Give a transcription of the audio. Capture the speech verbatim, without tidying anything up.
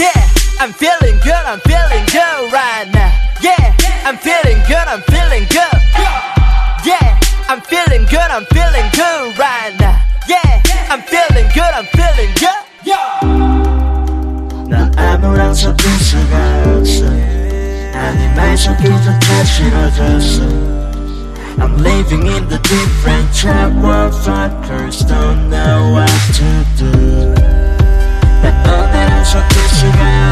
Yeah, I'm feeling good, I'm feeling good right now. Yeah, I'm feeling good, I'm feeling good. Yeah, I'm feeling good, I'm feeling good right now. Yeah, I'm feeling good, I'm feeling good. 난 아무랑 섞일 수가 없어. 아니 말 섞이조차 싫어졌어. I'm living in the different trap world. Fuckers don't know what to do. 난 너네랑 섞일 수가